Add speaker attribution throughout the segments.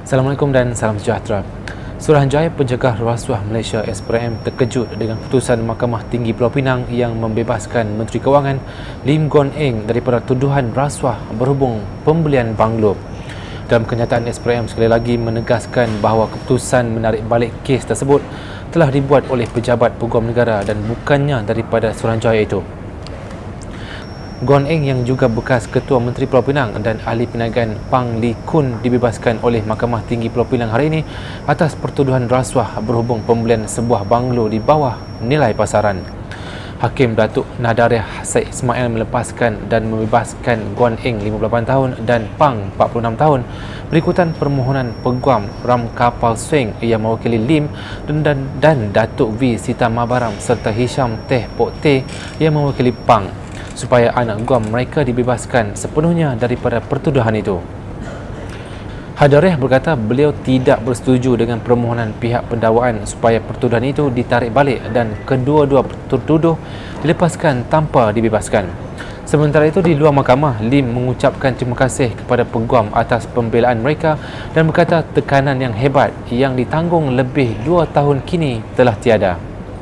Speaker 1: Assalamualaikum dan salam sejahtera. Suruhanjaya Pencegah Rasuah Malaysia SPRM terkejut dengan keputusan Mahkamah Tinggi Pulau Pinang yang membebaskan Menteri Kewangan Lim Guan Eng daripada tuduhan rasuah berhubung pembelian banglo. Dalam kenyataan, SPRM sekali lagi menegaskan bahawa keputusan menarik balik kes tersebut telah dibuat oleh pejabat peguam negara dan bukannya daripada Suruhanjaya itu. Guan Eng yang juga bekas Ketua Menteri Pulau Pinang dan Ahli Perniagaan Pang Lee Kun dibebaskan oleh Mahkamah Tinggi Pulau Pinang hari ini atas pertuduhan rasuah berhubung pembelian sebuah banglo di bawah nilai pasaran. Hakim Datuk Nadariah Syed Ismail melepaskan dan membebaskan Guan Eng 58 tahun dan Pang 46 tahun berikutan permohonan Peguam Ram Kapal Swing yang mewakili Lim dan Datuk V Sita Mabaram serta Hisham Teh Pok Teh yang mewakili Pang, supaya anak guam mereka dibebaskan sepenuhnya daripada pertuduhan itu. Hadariah berkata beliau tidak bersetuju dengan permohonan pihak pendakwaan supaya pertuduhan itu ditarik balik dan kedua-dua tertuduh dilepaskan tanpa dibebaskan. Sementara itu, di luar mahkamah, Lim mengucapkan terima kasih kepada peguam atas pembelaan mereka dan berkata tekanan yang hebat yang ditanggung lebih 2 tahun kini telah tiada.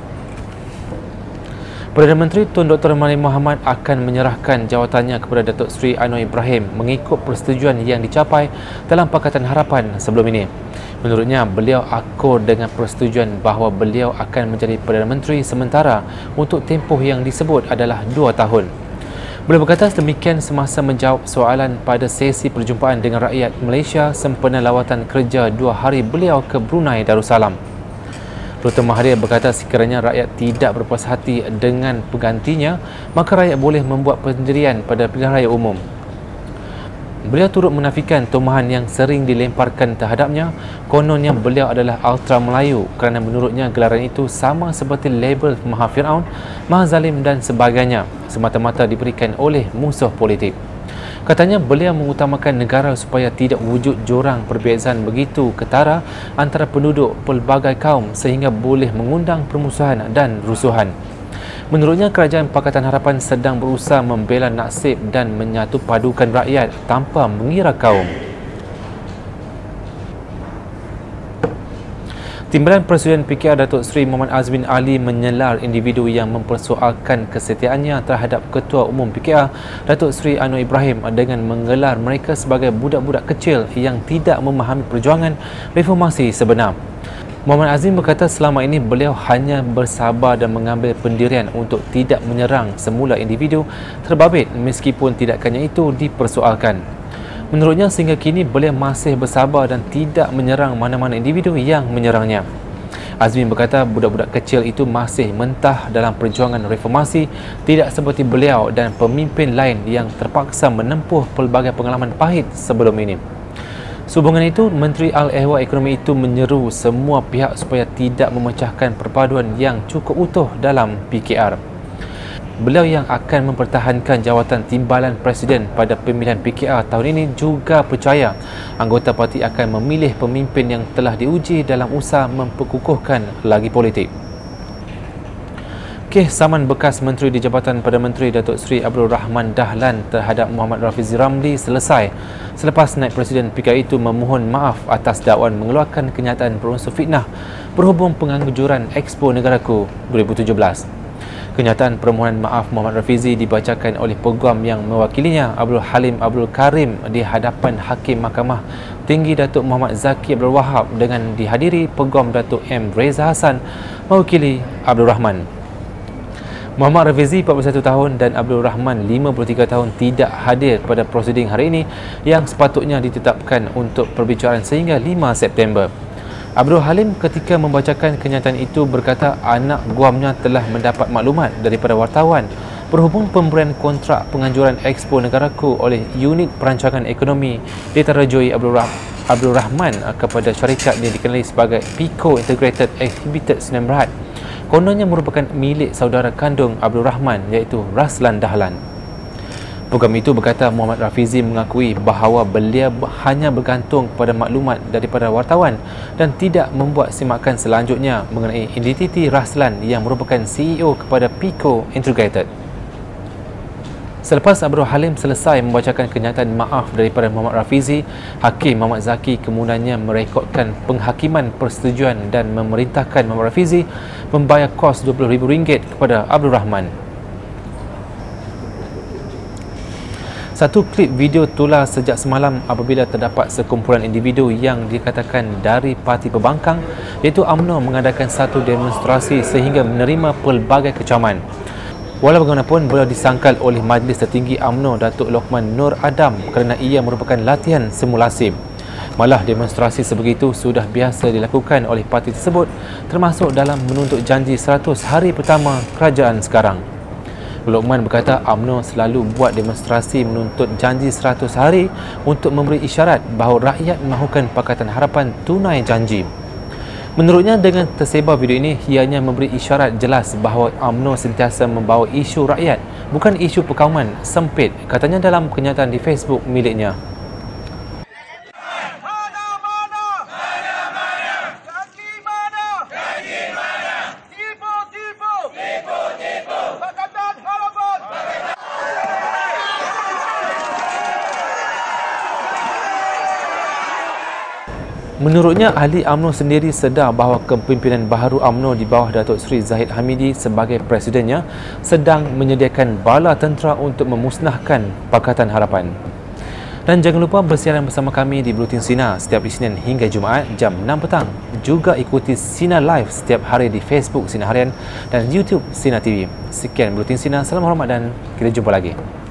Speaker 1: Perdana Menteri Tun Dr. Mahathir Mohamad akan menyerahkan jawatannya kepada Datuk Seri Anwar Ibrahim mengikut persetujuan yang dicapai dalam Pakatan Harapan sebelum ini. Menurutnya, beliau akur dengan persetujuan bahawa beliau akan menjadi Perdana Menteri sementara untuk tempoh yang disebut adalah 2 tahun. Beliau berkata demikian semasa menjawab soalan pada sesi perjumpaan dengan rakyat Malaysia sempena lawatan kerja 2 hari beliau ke Brunei Darussalam. Dr. Mahathir berkata sekiranya rakyat tidak berpuas hati dengan penggantinya, maka rakyat boleh membuat pendirian pada pilihan raya umum. Beliau turut menafikan tuduhan yang sering dilemparkan terhadapnya, kononnya beliau adalah Ultra Melayu kerana menurutnya gelaran itu sama seperti label Maha Fir'aun, Maha Zalim dan sebagainya, semata-mata diberikan oleh musuh politik. Katanya beliau mengutamakan negara supaya tidak wujud jurang perbezaan begitu ketara antara penduduk pelbagai kaum sehingga boleh mengundang permusuhan dan rusuhan. Menurutnya, Kerajaan Pakatan Harapan sedang berusaha membela nasib dan menyatupadukan rakyat tanpa mengira kaum. Timbalan Presiden PKR Datuk Seri Muhammad Azmin Ali menyelar individu yang mempersoalkan kesetiaannya terhadap Ketua Umum PKR Datuk Seri Anwar Ibrahim dengan menggelar mereka sebagai budak-budak kecil yang tidak memahami perjuangan reformasi sebenar. Muhammad Azmin berkata selama ini beliau hanya bersabar dan mengambil pendirian untuk tidak menyerang semula individu terbabit meskipun tindakannya itu dipersoalkan. Menurutnya, sehingga kini beliau masih bersabar dan tidak menyerang mana-mana individu yang menyerangnya. Azmin berkata budak-budak kecil itu masih mentah dalam perjuangan reformasi, tidak seperti beliau dan pemimpin lain yang terpaksa menempuh pelbagai pengalaman pahit sebelum ini. Sehubungan itu, Menteri Al-Ehwal Ekonomi itu menyeru semua pihak supaya tidak memecahkan perpaduan yang cukup utuh dalam PKR. Beliau yang akan mempertahankan jawatan Timbalan Presiden pada pemilihan PKR tahun ini juga percaya anggota parti akan memilih pemimpin yang telah diuji dalam usaha memperkukuhkan lagi politik. Kes saman bekas Menteri di Jabatan Perdana Menteri Datuk Seri Abdul Rahman Dahlan terhadap Muhammad Rafizi Ramli selesai selepas Naib Presiden PKR itu memohon maaf atas dakwaan mengeluarkan kenyataan berunsur fitnah berhubung penganjuran Expo Negaraku 2017. Kenyataan permohonan maaf Muhammad Rafizi dibacakan oleh peguam yang mewakilinya Abdul Halim Abdul Karim di hadapan Hakim Mahkamah Tinggi Datuk Muhammad Zaki Abdul Wahab dengan dihadiri peguam Datuk M. Reza Hassan mewakili Abdul Rahman. Muhammad Rafizi 41 tahun dan Abdul Rahman 53 tahun tidak hadir pada prosiding hari ini yang sepatutnya ditetapkan untuk perbicaraan sehingga 5 September. Abdul Halim ketika membacakan kenyataan itu berkata anak guamnya telah mendapat maklumat daripada wartawan berhubung pemberian kontrak penganjuran Expo Negaraku oleh Unit Perancangan Ekonomi diterajui Abdul Rahman kepada syarikat yang dikenali sebagai Pico Integrated Exhibited Sdn Bhd. Kononnya merupakan milik saudara kandung Abdul Rahman iaitu Raslan Dahlan. Program itu berkata Muhammad Rafizi mengakui bahawa beliau hanya bergantung pada maklumat daripada wartawan dan tidak membuat semakan selanjutnya mengenai identiti Raslan yang merupakan CEO kepada Pico Integrated. Selepas Abdul Halim selesai membacakan kenyataan maaf daripada Muhammad Rafizi, Hakim Muhammad Zaki kemudiannya merekodkan penghakiman persetujuan dan memerintahkan Muhammad Rafizi membayar kos RM20,000 kepada Abdul Rahman. Satu klip video tular sejak semalam apabila terdapat sekumpulan individu yang dikatakan dari Parti Pembangkang iaitu UMNO mengadakan satu demonstrasi sehingga menerima pelbagai kecaman. Walau bagaimanapun, beliau disangkal oleh Majlis Tertinggi UMNO Datuk Lokman Nur Adam kerana ia merupakan latihan simulasi. Malah demonstrasi sebegitu sudah biasa dilakukan oleh parti tersebut, termasuk dalam menuntut janji 100 hari pertama kerajaan sekarang. Lokman berkata UMNO selalu buat demonstrasi menuntut janji 100 hari untuk memberi isyarat bahawa rakyat mahukan Pakatan Harapan tunai janji. Menurutnya, dengan tersebar video ini, ianya memberi isyarat jelas bahawa UMNO sentiasa membawa isu rakyat, bukan isu perkauman sempit, katanya dalam kenyataan di Facebook miliknya. Menurutnya, ahli UMNO sendiri sedar bahawa kepimpinan baharu UMNO di bawah Datuk Seri Zahid Hamidi sebagai presidennya sedang menyediakan bala tentera untuk memusnahkan Pakatan Harapan. Dan jangan lupa bersiaran bersama kami di Buletin Sinar setiap Isnin hingga Jumaat jam 6 petang. Juga ikuti Sinar Live setiap hari di Facebook Sinar Harian dan YouTube Sinar TV. Sekian Buletin Sinar, salam hormat dan kita jumpa lagi.